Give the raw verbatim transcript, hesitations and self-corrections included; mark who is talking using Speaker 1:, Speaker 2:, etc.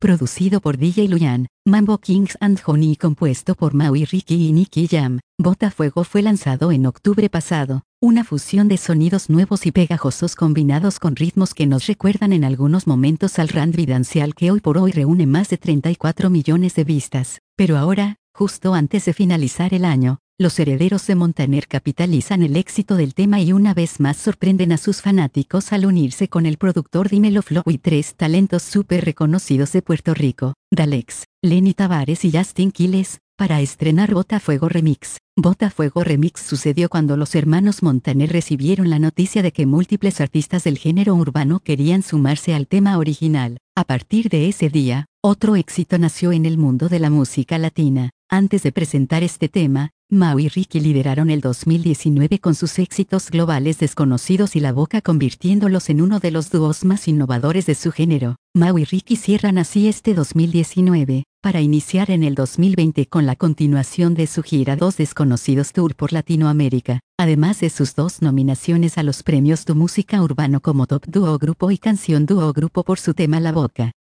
Speaker 1: producido por D J Luyan, Mambo Kings and Honey y compuesto por Maui Ricky y Nicky Jam. Botafuego fue lanzado en octubre pasado, una fusión de sonidos nuevos y pegajosos combinados con ritmos que nos recuerdan en algunos momentos al R and B dancial que hoy por hoy reúne más de treinta y cuatro millones de vistas. Pero ahora, justo antes de finalizar el año, los herederos de Montaner capitalizan el éxito del tema y una vez más sorprenden a sus fanáticos al unirse con el productor Dímelo Flow y tres talentos súper reconocidos de Puerto Rico, Dalex, Lenny Tavares y Justin Quiles, para estrenar Botafuego Remix. Botafuego Remix sucedió cuando los hermanos Montaner recibieron la noticia de que múltiples artistas del género urbano querían sumarse al tema original. A partir de ese día, otro éxito nació en el mundo de la música latina. Antes de presentar este tema, Maui y Ricky lideraron el dos mil diecinueve con sus éxitos globales Desconocidos y La Boca, convirtiéndolos en uno de los dúos más innovadores de su género. Maui y Ricky cierran así este dos mil diecinueve, para iniciar en el dos mil veinte con la continuación de su gira Dos Desconocidos Tour por Latinoamérica, además de sus dos nominaciones a los premios Tu Música Urbano como Top Dúo Grupo y Canción Dúo Grupo por su tema La Boca.